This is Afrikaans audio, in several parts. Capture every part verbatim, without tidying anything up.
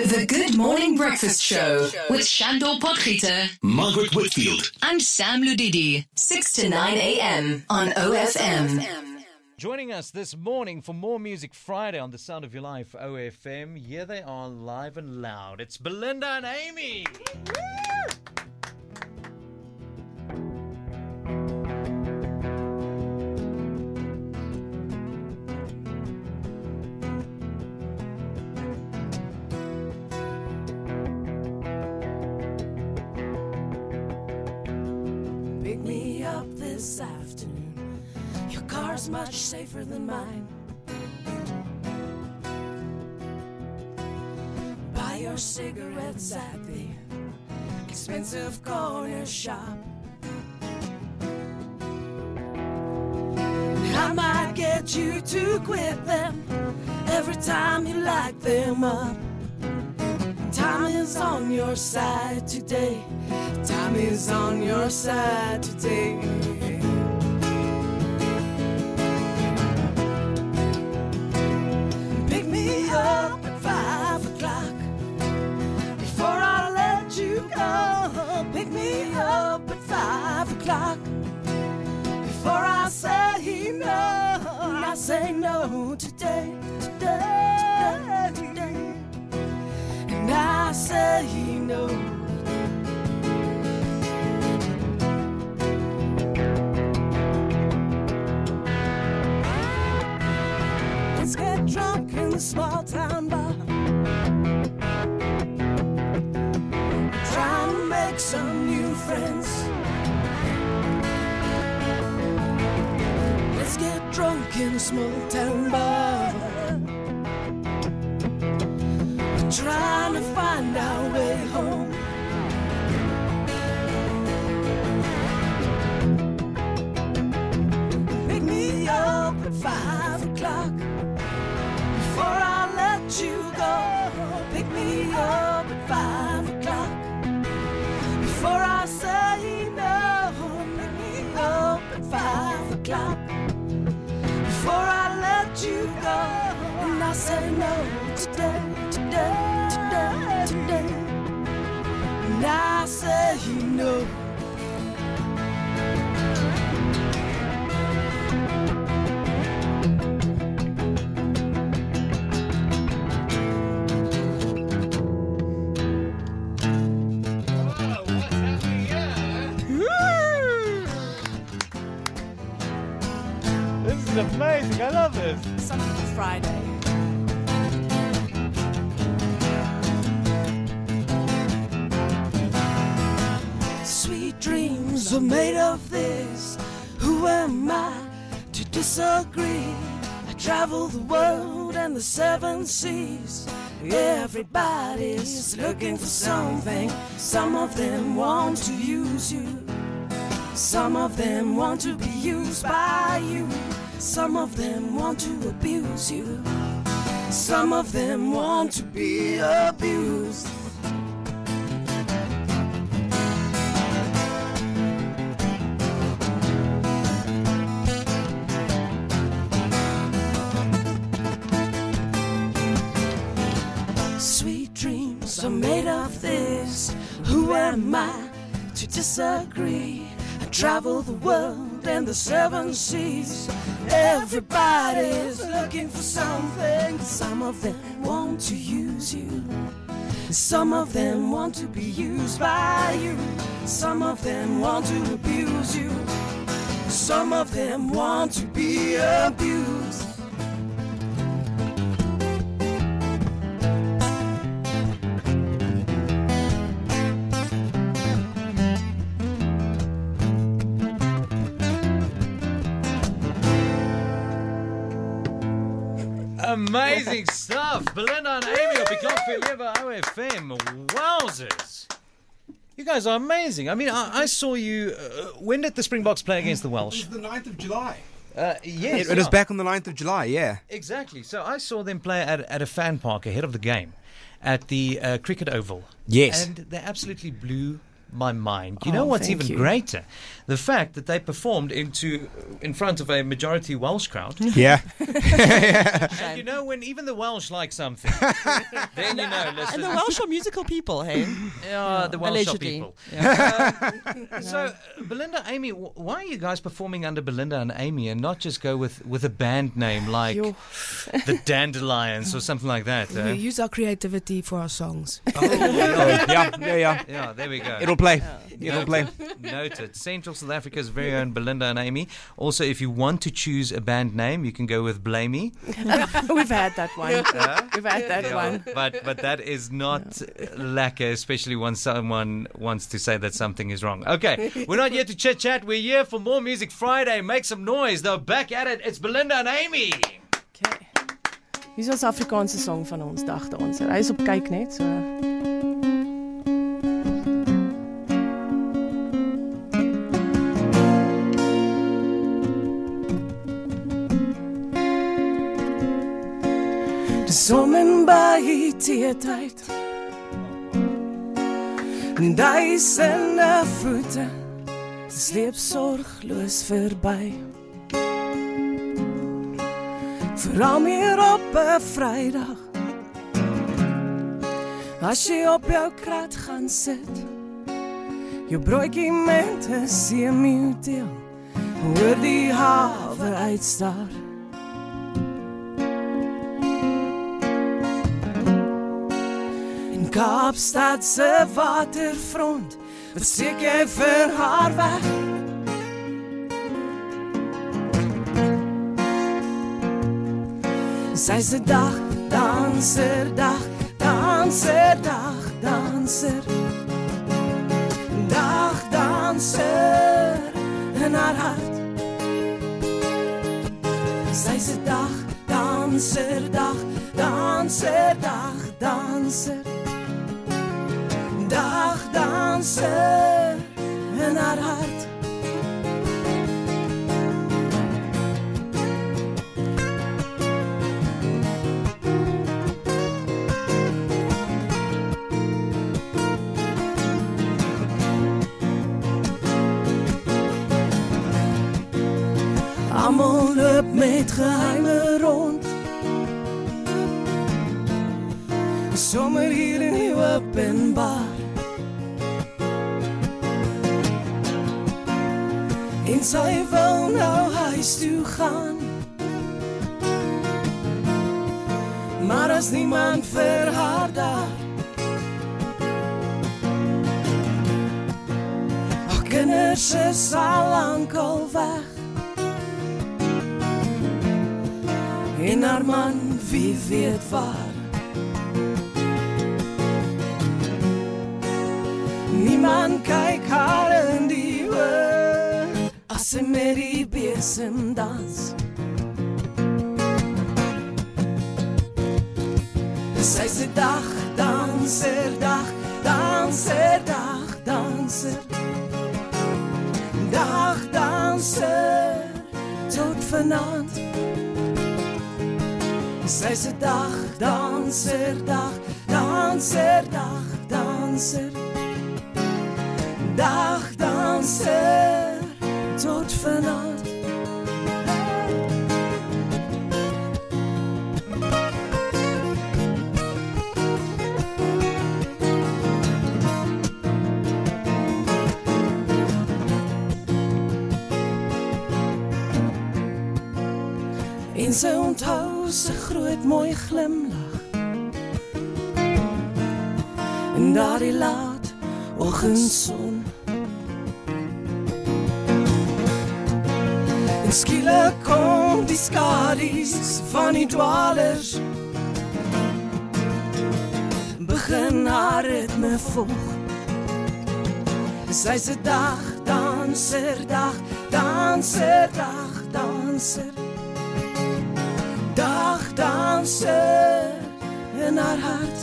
The Good Morning Breakfast Show with Shandor Potgieter, Margaret Whitfield, and Sam Ludidi, six to nine a.m. on O F M. Joining us this morning for More Music Friday on The Sound of Your Life, O F M. Here they are, live and loud. It's Belinda and Amy. Pick me up this afternoon. Your car's much safer than mine. Buy your cigarettes at the expensive corner shop. I might get you to quit them every time you light them up. Time is on your side today. Time is on your side today. Pick me up at five o'clock before I let you go. Pick me up at five o'clock before I say no. I say no today, today, today. And I say no. Let's get drunk in the small town bar. Trying to make some new friends. Let's get drunk in a small town bar. Trying to find our way home. Pick me up at five o'clock before I let you go. Pick me up at five o'clock before I say no. Pick me up at five o'clock before I let you go. And I say no today. Today, today, today, and I say no. This is amazing. I love this. Something for Friday. Dreams are made of this. Who am I to disagree? I travel the world and the seven seas. Everybody's looking for something. Some of them want to use you. Some of them want to be used by you. Some of them want to abuse you. Some of them want to be abused. Are made of this. Who am I to disagree? I travel the world and the seven seas. Everybody's looking for something. Some of them want to use you. Some of them want to be used by you. Some of them want to abuse you. Some of them want to be abused. Amazing stuff. Belinda and Amy op die klok vir Lewe O F M. Wowzers. You guys are amazing. I mean, I, I saw you... Uh, when did the Springboks play against the Welsh? It was the ninth of July. Uh, yes. It, it was back on the ninth of July, yeah. Exactly. So I saw them play at, at a fan park ahead of the game at the uh, Cricket Oval. Yes. And they absolutely blew my mind. You know Oh, what's thank even you. greater? The fact that they performed into in front of a majority Welsh crowd. Yeah. And you know, when even the Welsh like something, then you know, listen. And the Welsh are musical people, hey? Yeah, the Welsh are Allegedly. people. Yeah. Um, so, uh, Belinda, Amy, wh- why are you guys performing under Belinda and Amy and not just go with, with a band name like Yo. the Dandelions or something like that? We Uh? use our creativity for our songs. Oh, yeah. yeah, yeah, yeah. Yeah, there we go. It'll play. It'll play. Noted. Central South Africa's very own Belinda and Amy. Also, if you want to choose a band name, you can go with Blamey. We've had that one. Uh, We've had that yeah, one. but but that is not lacquer, especially when someone wants to say that something is wrong. Okay, we're not here to chit chat. We're here for more Music Friday. Make some noise. They're back at it. It's Belinda and Amy. Okay. Hier is ons Afrikaanse song van ons, dagte ons. Hy is op kyk net, so. Dis om en by teetyd en duisende voete sleep sorgloos verby. Veral meer op 'n Vrydag as jy op jou krat gaan sit, jou broodjie met 'n seemeeu deel, oor die hawe uitstaar. Kaapstad se waterfront, wat steek jy vir haar weg? Sy's 'n dag, danser, dag, danser, dag, danser. Dag, danser in haar hart. Sy's 'n dag, danser, dag, danser, dag, danser. Dag, danser in haar hart. Almal loop met geheime rond, sommer hier in die openbaar. En sy wil nou huis toe gaan, maar as niemand vir haar daar. Haar kinders is al lank al weg, en haar man wie weet waar. Niemand kyk haar in die oë as sy met die besem dans. Sy's 'n dag, danser, dag, danser, dag, danser. Dag, danser, tot vanaand. Sy's 'n dag, danser, dag, danser, dag, danser. Dag, danser, tot vanaand. En sy onthou sy groot mooi glimlach en daardie laat oggendson. En skielik kom die skadies van die dwalers, begin haar ritme volg. Sy's 'n dag, danser, dag, danser, dag, danser. Dag, danser in haar hart.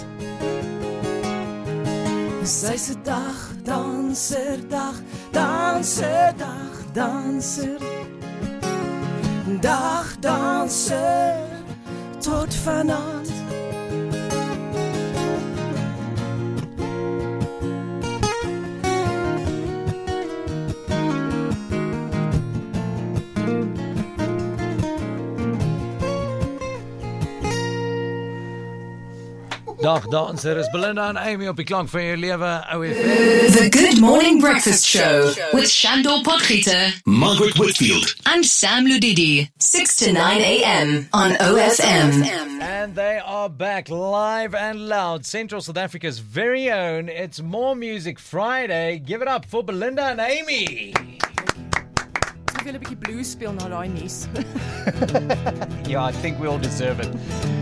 Sy's 'n dag, danser, dag, danser, dag, danser. Dag, danser tot vanaand. Dag danser, is Belinda en Amy op die klank van jou lewe, O F M. The Good Morning Breakfast Show with Shandor Potgieter, Margaret Whitfield, and Sam Ludidi, six to nine a.m. on O F M. And they are back live and loud. Central South Africa's very own. It's More Music Friday. Give it up for Belinda and Amy. Ek wil 'n bietjie blues speel na daai nuus. Yeah, I think we all deserve it.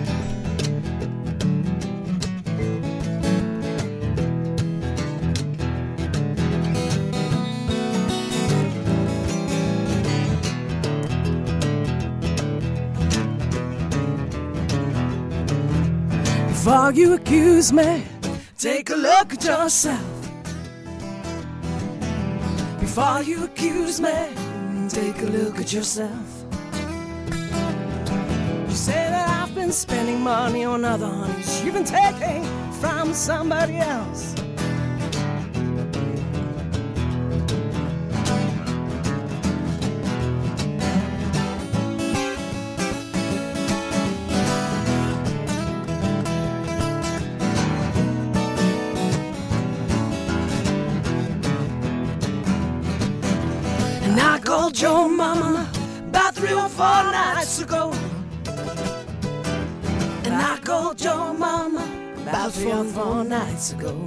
Before you accuse me, take a look at yourself. Before you accuse me, take a look at yourself. You say that I've been spending money on other honeys you've been taking from somebody else. And I called your mama about three or four nights ago. And I called your mama about three or four nights ago.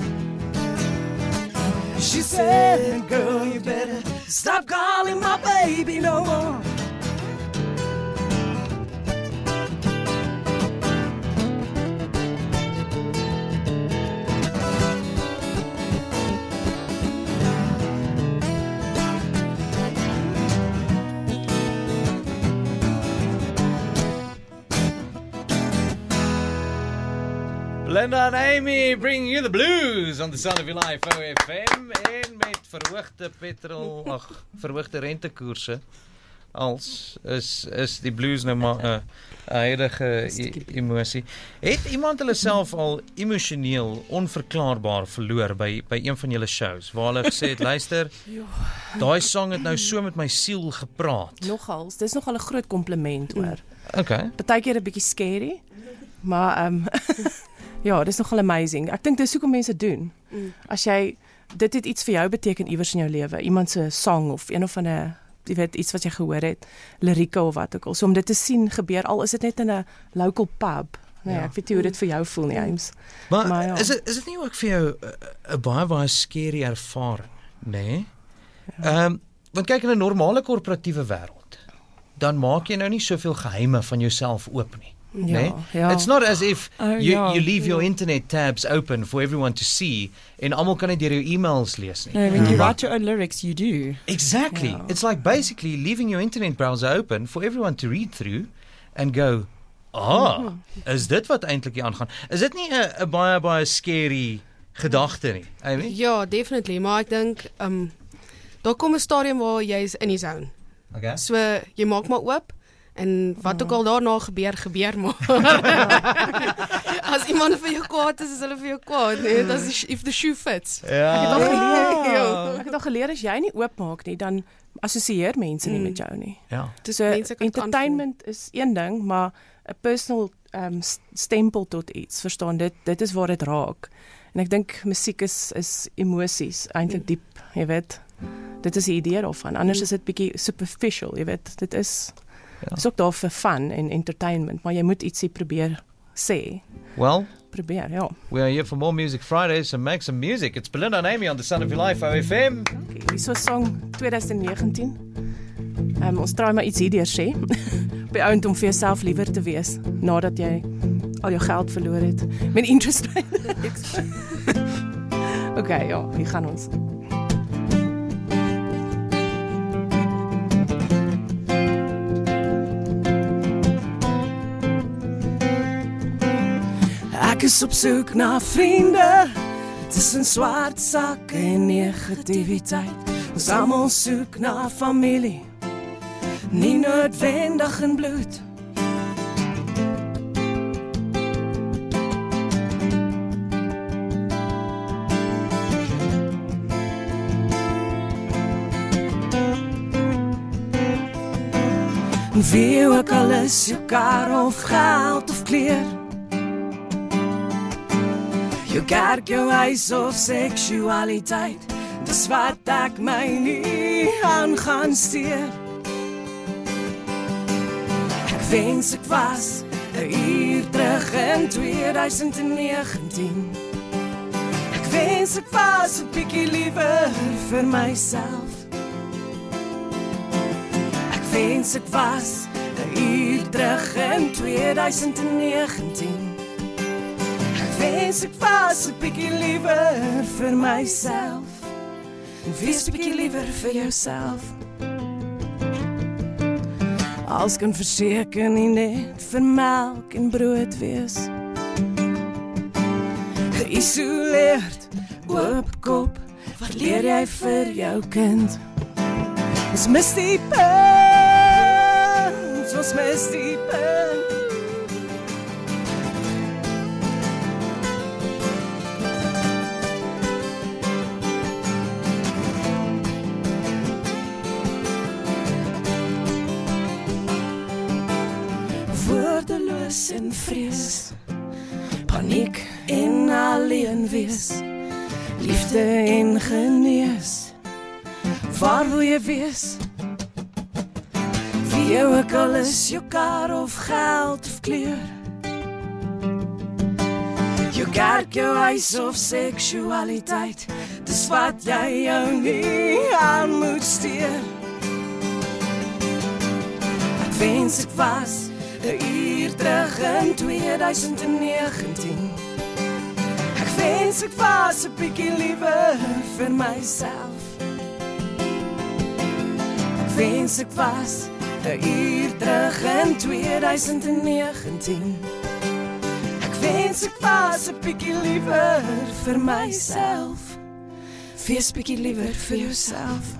She said, girl, you better stop calling my baby no more. Belinda and Amy bringing you the blues on the sound of your life, O F M. En met verhoogde petrol, ag, verhoogde rentekoerse, als is is die blues nou maar 'n uh, huidige e emosie. Het iemand hulle self al emosioneel onverklaarbaar verloor by by een van julle shows waar hulle gesê het, luister, daai song het nou so met my siel gepraat. Nogals, dis nogal 'n groot kompliment hoor. Okay. Partykeer 'n bietjie scary, maar ehm um, ja, dis nogal amazing. Ek dink dis hoekom mense doen. As jy dit het iets vir jou beteken iewers in jou lewe, iemand se song of een of ander, jy weet, iets wat jy gehoor het, lirieke of wat ook al. So om dit te sien gebeur, al is dit net in 'n local pub. Nee, ja. Ek weet nie hoe dit vir jou voel nie, James. Maar, maar ja. is dit is dit nie ook vir jou 'n baie baie scary ervaring, nê? Nee? Ehm, ja. um, want kyk in 'n normale korporatiewe wêreld, dan maak jy nou nie soveel geheime van jouself oop nie. Ja, nee? ja. It's not as if Oh, you, ja, you leave ja. your internet tabs open for everyone to see en almal kan net deur jou e-mails lees nie. No, when you write your own lyrics, you do. Exactly. Ja. It's like basically leaving your internet browser open for everyone to read through and go, ah, is dit wat eintlik hier aangaan? Is dit nie 'n 'n baie baie scary gedagte nie? Amy? Ja, definitely, maar ek dink um daar kom 'n stadium waar jy is in die zone. Okay. So jy maak maar oop en wat ook al daarna gebeur, gebeur maar. As iemand vir jou kwaad is, is hulle vir jou kwaad, nee, dat is if the shoe fits. Ja. Ek het al geleer, Ja. ek het al geleer as jy nie oopmaak nie, dan assosieer mense nie met jou nie. Ja. Dus So mense kan dit entertainment is een ding, maar 'n personal um, stempel tot iets, verstaan dit, dit is waar dit raak. En ek dink musiek is is emosies, eintlik diep, jy weet. Dit is die idee daarvan. Anders is dit bietjie superficial, jy weet. Dit is Ja. is ook daar vir fun en entertainment, maar jy moet ietsie probeer sê. Well, Probeer, ja. we are here for More Music Fridays, so make some music. It's Belinda and Amy on the Sound of Your Life, O F M. Hier so song twintig negentien. Um, ons try maar iets hierdeur sê. Op die ount om vir jouself liewer te wees nadat jy al jou geld verloor het met interest rates. Okay, ja, hier gaan ons. Ek is op soek na vriende tussen swart sak en negativiteit. Ons almal soek na familie, nie noodwendig in bloed. Wie ook al is jou kar of geld of kleer, Jou kerk, jou huis of seksualiteit, dis wat ek my nie aan gaan steur. Ek wens ek was 'n uur terug in twintig negentien. Ek wens ek was 'n bietjie liewer vir myself. Ek wens ek was 'n uur terug in twintig negentien. Ek wens ek was 'n bietjie liewer vir myself. Wees 'n bietjie liewer vir jouself. Als kan verseker nie net vir melk en brood wees. Geïsoleerd, oop kop, wat leer jy vir jou kind? Ons mis die punt, ons mis die punt. Woordeloos en vrees, paniek en alleen wees, liefde en genees. Waar wil jy wees? Wie jou ook al is, jou kar of geld of kleur. Jou kerk, jou huis of seksualiteit, dis wat jy jou nie aan moet steur. Ek wens ek was 'n uur terug in twintig negentien. Ek wens ek was 'n bietjie liewer vir myself. Ek wens ek was 'n uur terug in twintig negentien. Ek wens ek was 'n bietjie liewer vir myself. Wees bietjie liewer vir jouself.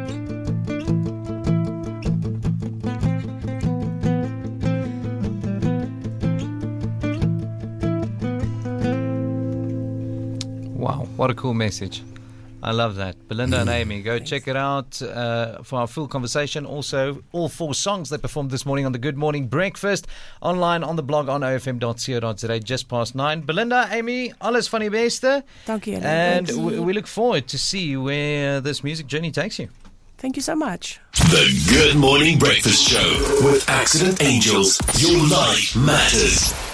Wow, what a cool message. I love that. Belinda and Amy, go check it out uh, for our full conversation. Also, all four songs they performed this morning on the Good Morning Breakfast, online on the blog on o f m dot co dot za, just past nine. Belinda, Amy, alles van die beste. Dankie julle. And we, we look forward to see where this music journey takes you. Thank you so much. The Good Morning Breakfast Show with Accident Angels. Your life matters.